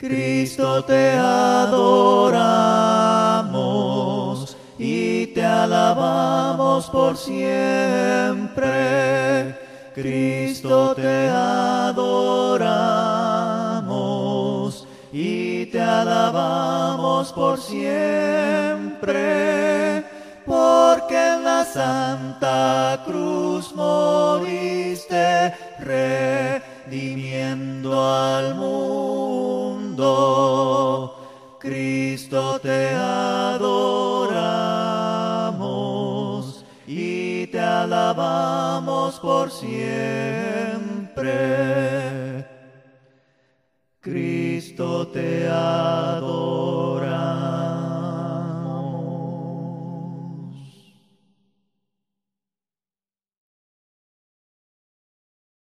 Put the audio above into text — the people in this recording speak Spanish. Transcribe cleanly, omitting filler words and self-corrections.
Cristo, te adoramos y te alabamos por siempre. Cristo, te adoramos y te alabamos por siempre, porque en la Santa Cruz moriste, redimiendo al mundo. Cristo, te adoramos y te alabamos por siempre. Cristo, te adoramos